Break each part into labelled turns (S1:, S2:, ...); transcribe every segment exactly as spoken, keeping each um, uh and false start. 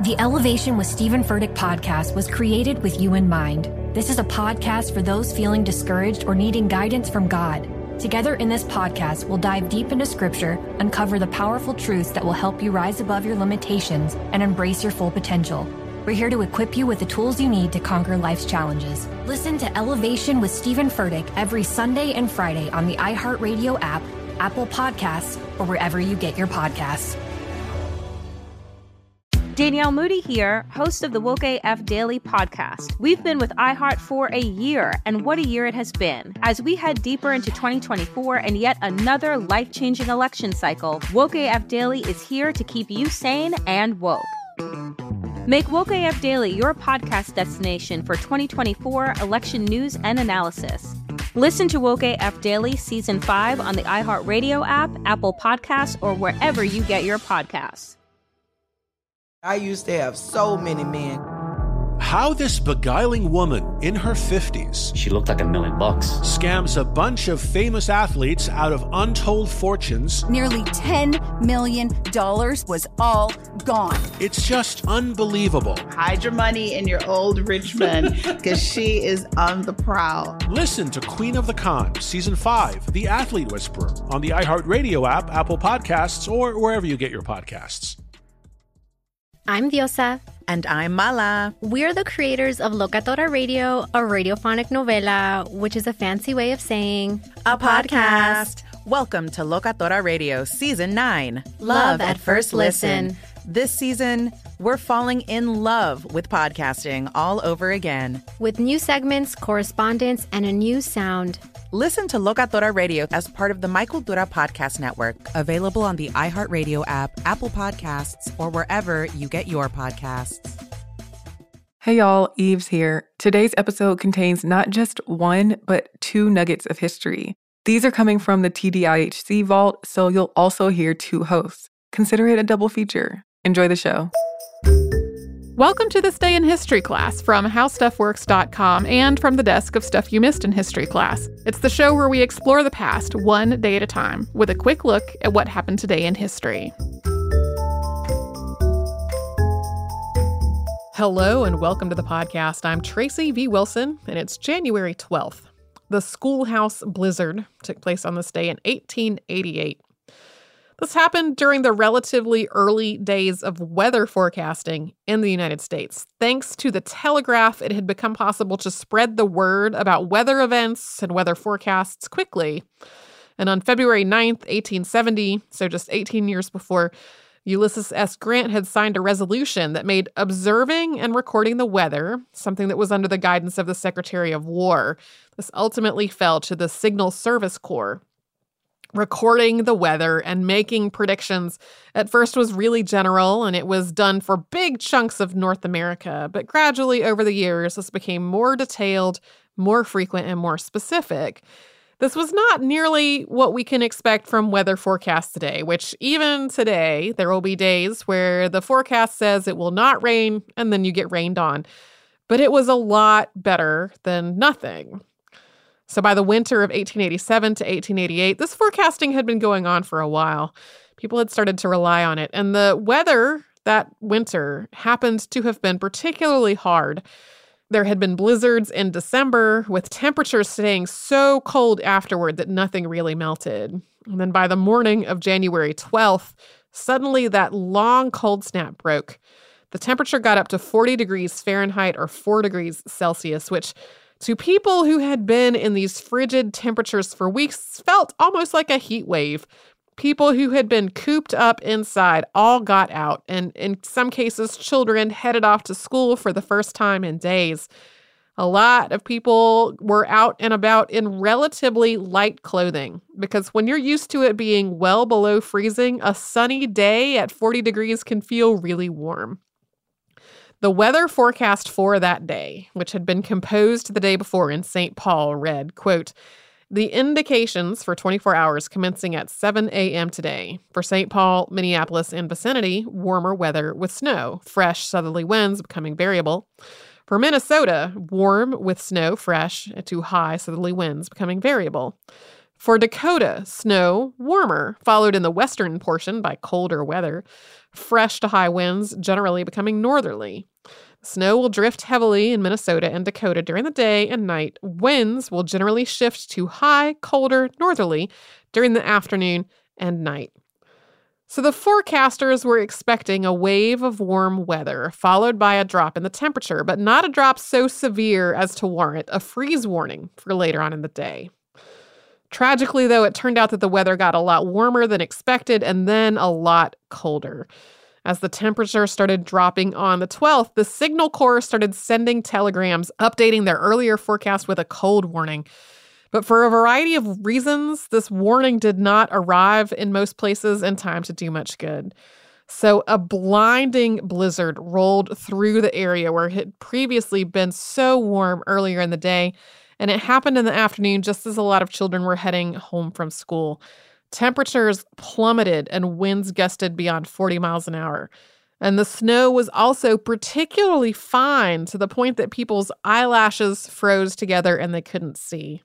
S1: The Elevation with Stephen Furtick podcast was created with you in mind. This is a podcast for those feeling discouraged or needing guidance from God. Together in this podcast, we'll dive deep into Scripture, uncover the powerful truths that will help you rise above your limitations and embrace your full potential. We're here to equip you with the tools you need to conquer life's challenges. Listen to Elevation with Stephen Furtick every Sunday and Friday on the iHeartRadio app, Apple Podcasts, or wherever you get your podcasts.
S2: Danielle Moody here, host of the Woke A F Daily podcast. We've been with iHeart for a year, and what a year it has been. As we head deeper into twenty twenty-four and yet another life-changing election cycle, Woke A F Daily is here to keep you sane and woke. Make Woke A F Daily your podcast destination for twenty twenty-four election news and analysis. Listen to Woke A F Daily Season five on the iHeartRadio app, Apple Podcasts, or wherever you get your podcasts.
S3: I used to have so many men.
S4: How this beguiling woman in her fifties,
S5: she looked like a million bucks,
S4: scams a bunch of famous athletes out of untold fortunes.
S6: Nearly ten million dollars was all gone.
S4: It's just unbelievable.
S7: Hide your money in your old rich man, because she is on the prowl.
S4: Listen to Queen of the Con, Season five, The Athlete Whisperer, on the iHeartRadio app, Apple Podcasts, or wherever you get your podcasts.
S8: I'm Diosa.
S9: And I'm Mala.
S8: We're the creators of Locatora Radio, a radiophonic novela, which is a fancy way of saying
S9: a podcast. Welcome to Locatora Radio Season nine.
S8: Love at First Listen.
S9: This season, we're falling in love with podcasting all over again.
S8: With new segments, correspondence, and a new sound.
S9: Listen to Locatora Radio as part of the My Cultura Podcast Network.
S10: Available on the iHeartRadio app, Apple Podcasts, or wherever you get your podcasts.
S11: Hey y'all, Eves here. Today's episode contains not just one, but two nuggets of history. These are coming from the T D I H C vault, so you'll also hear two hosts. Consider it a double feature. Enjoy the show.
S12: Welcome to This Day in History class from how stuff works dot com and from the desk of Stuff You Missed in History class. It's the show where we explore the past one day at a time with a quick look at what happened today in history. Hello and welcome to the podcast. I'm Tracy V. Wilson, and it's January twelfth. The Schoolhouse Blizzard took place on this day in eighteen eighty-eight. This happened during the relatively early days of weather forecasting in the United States. Thanks to the telegraph, it had become possible to spread the word about weather events and weather forecasts quickly. And on February ninth, eighteen seventy, so just eighteen years before, Ulysses S. Grant had signed a resolution that made observing and recording the weather something that was under the guidance of the Secretary of War. This ultimately fell to the Signal Service Corps. Recording the weather and making predictions at first was really general, and it was done for big chunks of North America. But gradually over the years, this became more detailed, more frequent, and more specific. This was not nearly what we can expect from weather forecasts today, which even today, there will be days where the forecast says it will not rain, and then you get rained on. But it was a lot better than nothing. So by the winter of eighteen eighty-seven to eighteen eighty-eight, this forecasting had been going on for a while. People had started to rely on it. And the weather that winter happened to have been particularly hard. There had been blizzards in December, with temperatures staying so cold afterward that nothing really melted. And then by the morning of January twelfth, suddenly that long cold snap broke. The temperature got up to forty degrees Fahrenheit or four degrees Celsius, which to people who had been in these frigid temperatures for weeks felt almost like a heat wave. People who had been cooped up inside all got out, and in some cases, children headed off to school for the first time in days. A lot of people were out and about in relatively light clothing, because when you're used to it being well below freezing, a sunny day at forty degrees can feel really warm. The weather forecast for that day, which had been composed the day before in Saint Paul, read, quote, "The indications for twenty-four hours commencing at seven a.m. today. For Saint Paul, Minneapolis, and vicinity, warmer weather with snow, fresh southerly winds becoming variable. For Minnesota, warm with snow, fresh to high southerly winds becoming variable. For Dakota, snow, warmer, followed in the western portion by colder weather, fresh to high winds generally becoming northerly. Snow will drift heavily in Minnesota and Dakota during the day and night. Winds will generally shift to high, colder, northerly during the afternoon and night. So the forecasters were expecting a wave of warm weather, followed by a drop in the temperature, but not a drop so severe as to warrant a freeze warning for later on in the day. Tragically, though, it turned out that the weather got a lot warmer than expected and then a lot colder. As the temperature started dropping on the twelfth, the Signal Corps started sending telegrams updating their earlier forecast with a cold warning. But for a variety of reasons, this warning did not arrive in most places in time to do much good. So a blinding blizzard rolled through the area where it had previously been so warm earlier in the day, and it happened in the afternoon just as a lot of children were heading home from school. Temperatures plummeted and winds gusted beyond forty miles an hour. And the snow was also particularly fine to the point that people's eyelashes froze together and they couldn't see.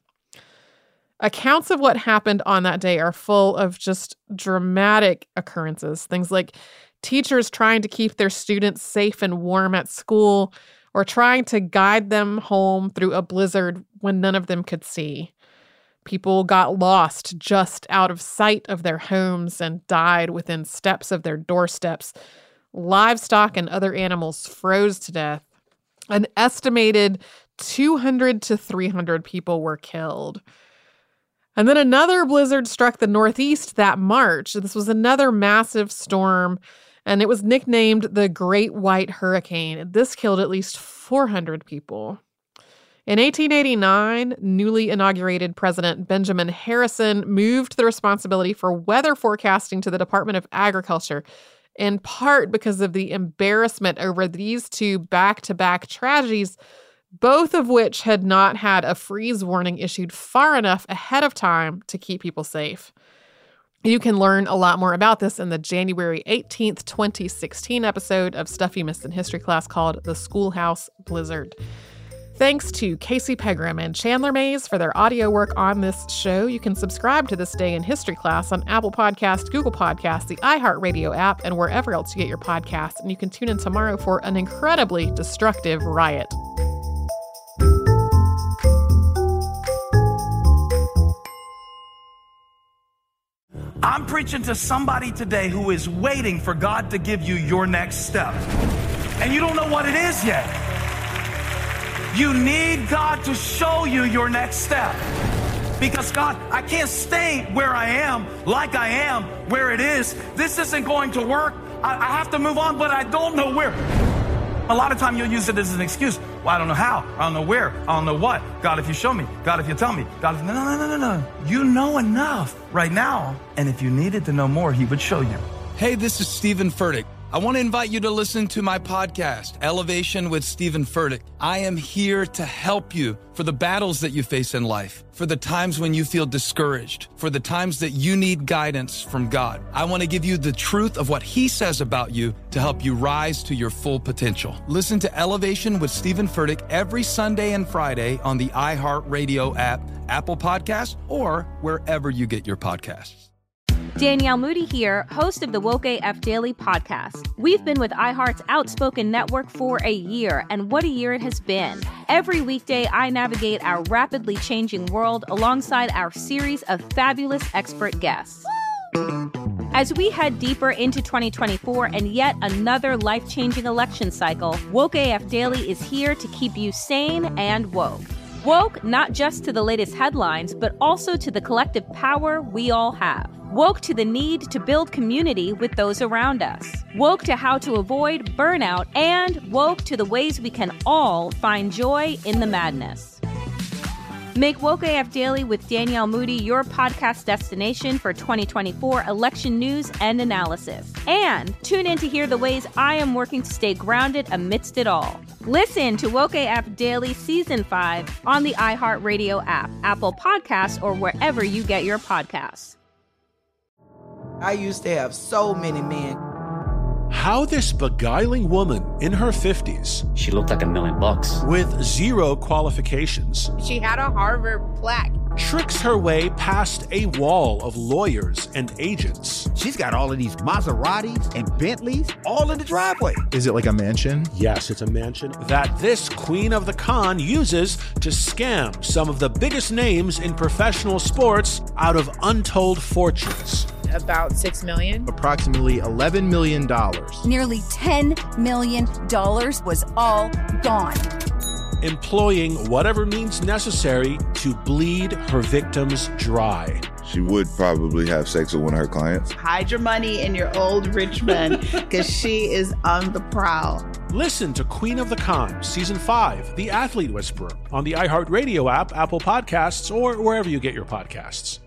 S12: Accounts of what happened on that day are full of just dramatic occurrences. Things like teachers trying to keep their students safe and warm at school, or trying to guide them home through a blizzard when none of them could see. People got lost just out of sight of their homes and died within steps of their doorsteps. Livestock and other animals froze to death. An estimated two hundred to three hundred people were killed. And then another blizzard struck the Northeast that March. This was another massive storm, and it was nicknamed the Great White Hurricane. This killed at least four hundred people. In eighteen eighty-nine, newly inaugurated President Benjamin Harrison moved the responsibility for weather forecasting to the Department of Agriculture, in part because of the embarrassment over these two back-to-back tragedies, both of which had not had a freeze warning issued far enough ahead of time to keep people safe. You can learn a lot more about this in the January eighteenth, twenty sixteen episode of Stuff You Missed in History Class called The Schoolhouse Blizzard. Thanks to Casey Pegram and Chandler Mays for their audio work on this show. You can subscribe to This Day in History Class on Apple Podcasts, Google Podcasts, the iHeartRadio app, and wherever else you get your podcasts. And you can tune in tomorrow for an incredibly destructive riot.
S5: I'm preaching to somebody today who is waiting for God to give you your next step. And you don't know what it is yet. You need God to show you your next step. Because God, I can't stay where I am, like I am, where it is. This isn't going to work. I, I have to move on, but I don't know where. A lot of time you'll use it as an excuse. Well, I don't know how. I don't know where. I don't know what. God, if you show me. God, if you tell me. God, if... No, no, no, no, no. You know enough right now. And if you needed to know more, he would show you.
S13: Hey, this is Stephen Furtick. I want to invite you to listen to my podcast, Elevation with Stephen Furtick. I am here to help you for the battles that you face in life, for the times when you feel discouraged, for the times that you need guidance from God. I want to give you the truth of what he says about you to help you rise to your full potential. Listen to Elevation with Stephen Furtick every Sunday and Friday on the iHeartRadio app, Apple Podcasts, or wherever you get your podcasts.
S2: Danielle Moody here, host of the Woke A F Daily podcast. We've been with iHeart's Outspoken Network for a year, and what a year it has been. Every weekday, I navigate our rapidly changing world alongside our series of fabulous expert guests. As we head deeper into twenty twenty-four and yet another life-changing election cycle, Woke A F Daily is here to keep you sane and woke. Woke not just to the latest headlines, but also to the collective power we all have. Woke to the need to build community with those around us. Woke to how to avoid burnout, and woke to the ways we can all find joy in the madness. Make Woke A F Daily with Danielle Moody your podcast destination for twenty twenty-four election news and analysis. And tune in to hear the ways I am working to stay grounded amidst it all. Listen to Woke A F Daily Season five on the iHeartRadio app, Apple Podcasts, or wherever you get your podcasts.
S3: I used to have so many men.
S4: How this beguiling woman in her fifties,
S14: she looked like a million bucks,
S4: with zero qualifications,
S15: she had a Harvard plaque,
S4: tricks her way past a wall of lawyers and agents.
S14: She's got all of these Maseratis and Bentleys all in the driveway.
S15: Is it like a mansion?
S4: Yes, it's a mansion that this queen of the con uses to scam some of the biggest names in professional sports out of untold fortunes.
S16: About six million dollars.
S15: Approximately eleven million dollars.
S6: Nearly ten million dollars was all gone.
S4: Employing whatever means necessary to bleed her victims dry.
S17: She would probably have sex with one of her clients.
S7: Hide your money in your old rich man, because she is on the prowl.
S4: Listen to Queen of the Con, Season five, The Athlete Whisperer, on the iHeartRadio app, Apple Podcasts, or wherever you get your podcasts.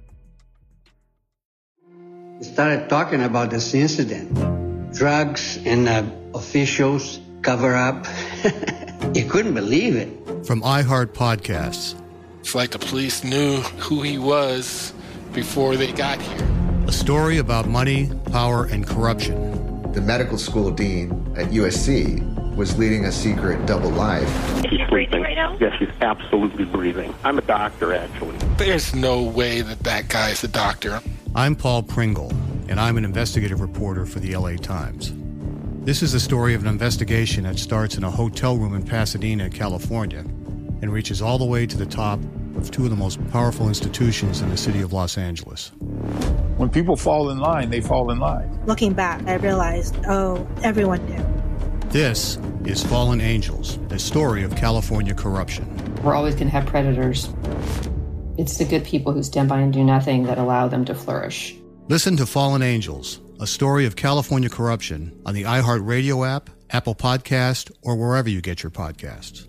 S18: We started talking about this incident. Drugs and uh, officials cover up. You couldn't believe it.
S19: From iHeart Podcasts.
S20: It's like the police knew who he was before they got here.
S19: A story about money, power, and corruption.
S21: The medical school dean at U S C was leading a secret double life.
S22: She's breathing right now? Yes, she's absolutely breathing. I'm a doctor, actually.
S20: There's no way that that guy's a doctor.
S19: I'm Paul Pringle, and I'm an investigative reporter for the L A Times. This is the story of an investigation that starts in a hotel room in Pasadena, California, and reaches all the way to the top of two of the most powerful institutions in the city of Los Angeles.
S23: When people fall in line, they fall in line.
S24: Looking back, I realized, oh, everyone knew.
S19: This is Fallen Angels, a story of California corruption.
S25: We're always going to have predators. It's the good people who stand by and do nothing that allow them to flourish.
S19: Listen to Fallen Angels, a story of California corruption on the iHeartRadio app, Apple Podcast, or wherever you get your podcasts.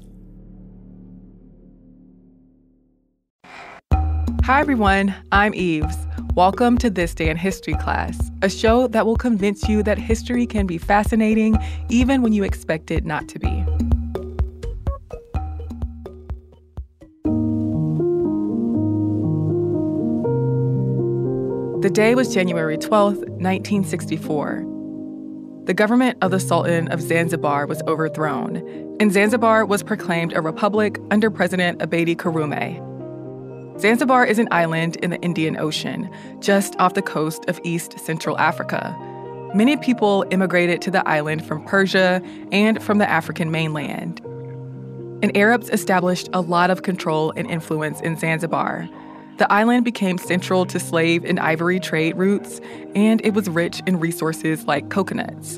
S11: Hi, everyone. I'm Eves. Welcome to This Day in History class, a show that will convince you that history can be fascinating even when you expect it not to be. The day was January twelfth, nineteen sixty-four. The government of the Sultan of Zanzibar was overthrown, and Zanzibar was proclaimed a republic under President Abeid Karume. Zanzibar is an island in the Indian Ocean, just off the coast of East Central Africa. Many people immigrated to the island from Persia and from the African mainland. And Arabs established a lot of control and influence in Zanzibar. The island became central to slave and ivory trade routes, and it was rich in resources like coconuts.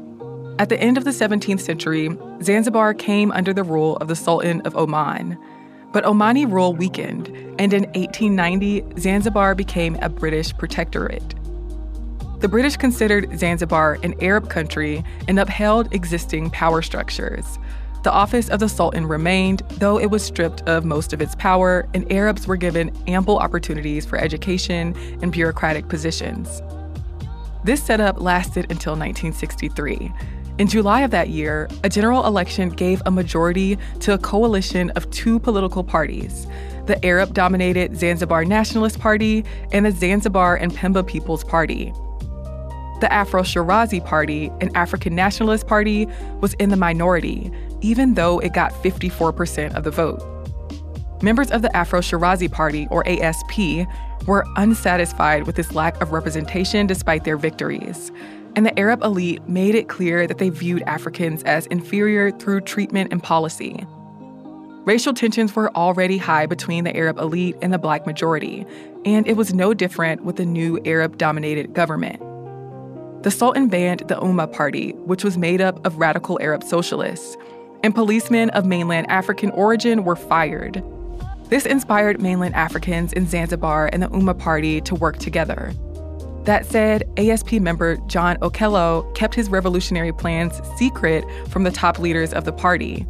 S11: At the end of the seventeenth century, Zanzibar came under the rule of the Sultan of Oman. But Omani rule weakened, and in eighteen ninety, Zanzibar became a British protectorate. The British considered Zanzibar an Arab country and upheld existing power structures. The office of the Sultan remained, though it was stripped of most of its power, and Arabs were given ample opportunities for education and bureaucratic positions. This setup lasted until nineteen sixty-three. In July of that year, a general election gave a majority to a coalition of two political parties, the Arab-dominated Zanzibar Nationalist Party and the Zanzibar and Pemba People's Party. The Afro-Shirazi Party, an African nationalist party, was in the minority, even though it got fifty-four percent of the vote. Members of the Afro-Shirazi Party, or A S P, were unsatisfied with this lack of representation despite their victories. And the Arab elite made it clear that they viewed Africans as inferior through treatment and policy. Racial tensions were already high between the Arab elite and the Black majority, and it was no different with the new Arab-dominated government. The Sultan banned the Ummah Party, which was made up of radical Arab socialists, and policemen of mainland African origin were fired. This inspired mainland Africans in Zanzibar and the Ummah Party to work together. That said, A S P member John Okello kept his revolutionary plans secret from the top leaders of the party.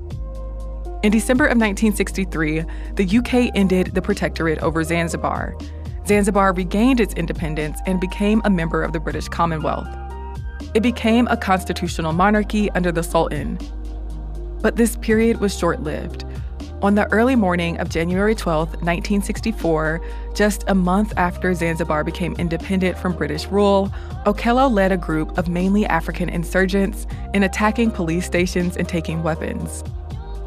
S11: In December of nineteen sixty-three, the U K ended the protectorate over Zanzibar. Zanzibar regained its independence and became a member of the British Commonwealth. It became a constitutional monarchy under the Sultan. But this period was short-lived. On the early morning of January twelfth, nineteen sixty-four, just a month after Zanzibar became independent from British rule, Okello led a group of mainly African insurgents in attacking police stations and taking weapons.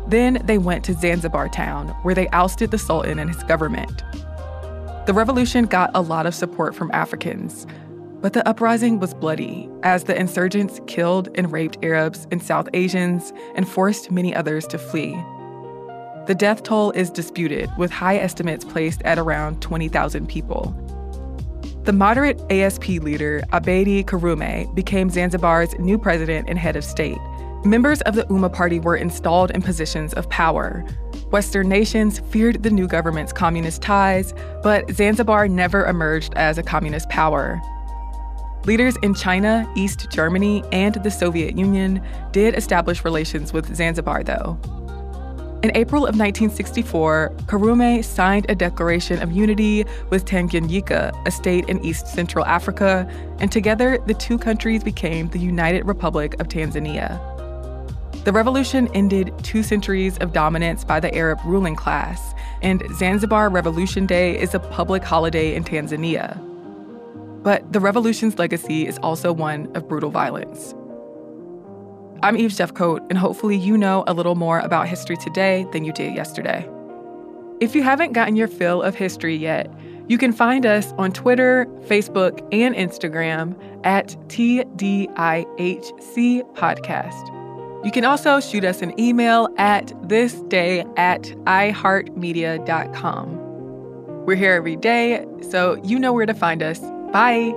S11: Then they went to Zanzibar town, where they ousted the Sultan and his government. The revolution got a lot of support from Africans, but the uprising was bloody, as the insurgents killed and raped Arabs and South Asians and forced many others to flee. The death toll is disputed, with high estimates placed at around twenty thousand people. The moderate A S P leader, Abeid Karume, became Zanzibar's new president and head of state. Members of the Umma party were installed in positions of power. Western nations feared the new government's communist ties, but Zanzibar never emerged as a communist power. Leaders in China, East Germany, and the Soviet Union did establish relations with Zanzibar, though. In April of nineteen sixty-four, Karume signed a declaration of unity with Tanganyika, a state in East Central Africa, and together the two countries became the United Republic of Tanzania. The revolution ended two centuries of dominance by the Arab ruling class, and Zanzibar Revolution Day is a public holiday in Tanzania. But the revolution's legacy is also one of brutal violence. I'm Eve Jeffcoat, and hopefully you know a little more about history today than you did yesterday. If you haven't gotten your fill of history yet, you can find us on Twitter, Facebook, and Instagram at T D I H C Podcast. You can also shoot us an email at thisday at iheartmedia dot com. We're here every day, so you know where to find us. Bye.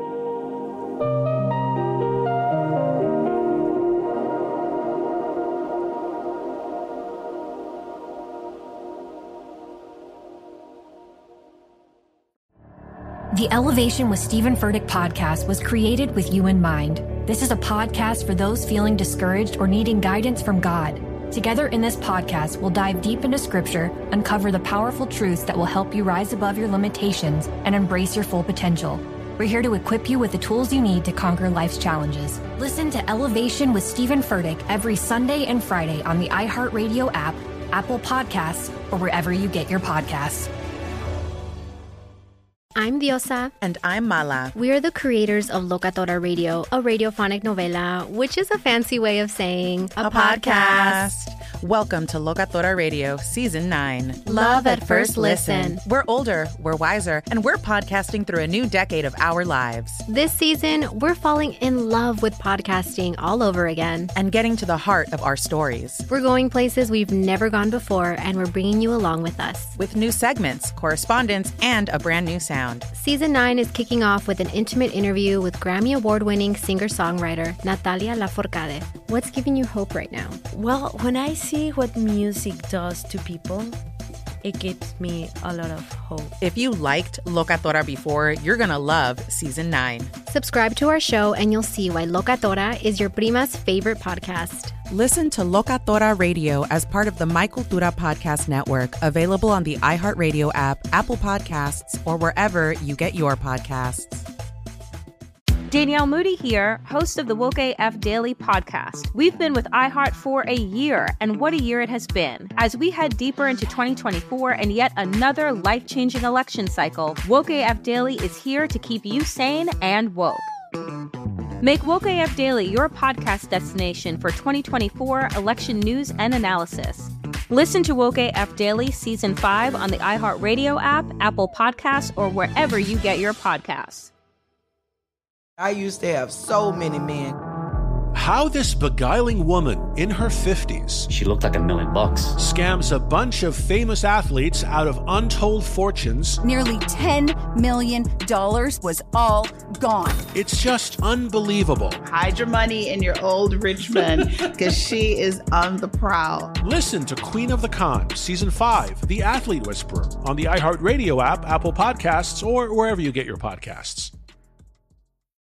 S1: The Elevation with Stephen Furtick podcast was created with you in mind. This is a podcast for those feeling discouraged or needing guidance from God. Together in this podcast, we'll dive deep into Scripture, uncover the powerful truths that will help you rise above your limitations and embrace your full potential. We're here to equip you with the tools you need to conquer life's challenges. Listen to Elevation with Stephen Furtick every Sunday and Friday on the iHeartRadio app, Apple Podcasts, or wherever you get your podcasts.
S8: I'm Diosa.
S9: And I'm Mala.
S8: We are the creators of Locatora Radio, a radiophonic novela, which is a fancy way of saying
S9: a, a podcast. podcast. Welcome to Locatora Radio, Season nine.
S8: Love at first listen.
S9: We're older, we're wiser, and we're podcasting through a new decade of our lives.
S8: This season, we're falling in love with podcasting all over again.
S9: And getting to the heart of our stories.
S8: We're going places we've never gone before, and we're bringing you along with us.
S9: With new segments, correspondence, and a brand new sound.
S8: Season nine is kicking off with an intimate interview with Grammy Award-winning singer-songwriter Natalia Lafourcade. What's giving you hope right now?
S10: Well, when I see what music does to people, it gives me a lot of hope.
S9: If you liked Locatora before, you're going to love Season nine.
S8: Subscribe to our show and you'll see why Locatora is your prima's favorite podcast.
S9: Listen to Locatora Radio as part of the My Cultura Podcast Network, available on the iHeartRadio app, Apple Podcasts, or wherever you get your podcasts.
S2: Danielle Moody here, host of the Woke A F Daily podcast. We've been with iHeart for a year, and what a year it has been. As we head deeper into twenty twenty-four and yet another life-changing election cycle, Woke A F Daily is here to keep you sane and woke. Make Woke A F Daily your podcast destination for twenty twenty-four election news and analysis. Listen to Woke A F Daily Season five on the iHeartRadio app, Apple Podcasts, or wherever you get your podcasts.
S3: I used to have so many men.
S4: How this beguiling woman in her fifties,
S12: she looked like a million bucks,
S4: scams a bunch of famous athletes out of untold fortunes.
S6: Nearly ten million dollars was all gone.
S4: It's just unbelievable.
S7: Hide your money in your old rich man, because she is on the prowl.
S4: Listen to Queen of the Con, Season five, The Athlete Whisperer, on the iHeartRadio app, Apple Podcasts, or wherever you get your podcasts.